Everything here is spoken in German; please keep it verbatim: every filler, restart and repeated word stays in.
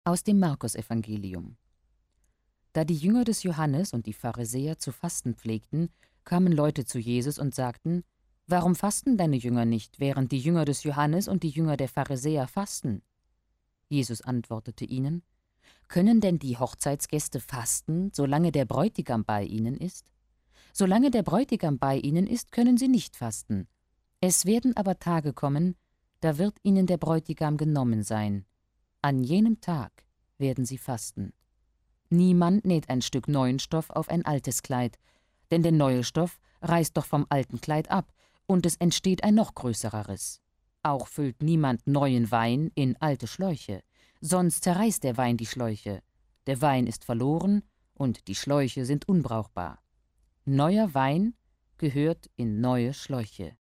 Aus dem Markusevangelium. Da die Jünger des Johannes und die Pharisäer zu fasten pflegten, kamen Leute zu Jesus und sagten: Warum fasten deine Jünger nicht, während die Jünger des Johannes und die Jünger der Pharisäer fasten? Jesus antwortete ihnen: Können denn die Hochzeitsgäste fasten, solange der Bräutigam bei ihnen ist? Solange der Bräutigam bei ihnen ist, können sie nicht fasten. Es werden aber Tage kommen, da wird ihnen der Bräutigam genommen sein. An jenem Tag werden sie fasten. Niemand näht ein Stück neuen Stoff auf ein altes Kleid, denn der neue Stoff reißt doch vom alten Kleid ab, und es entsteht ein noch größerer Riss. Auch füllt niemand neuen Wein in alte Schläuche, sonst zerreißt der Wein die Schläuche. Der Wein ist verloren, und die Schläuche sind unbrauchbar. Neuer Wein gehört in neue Schläuche.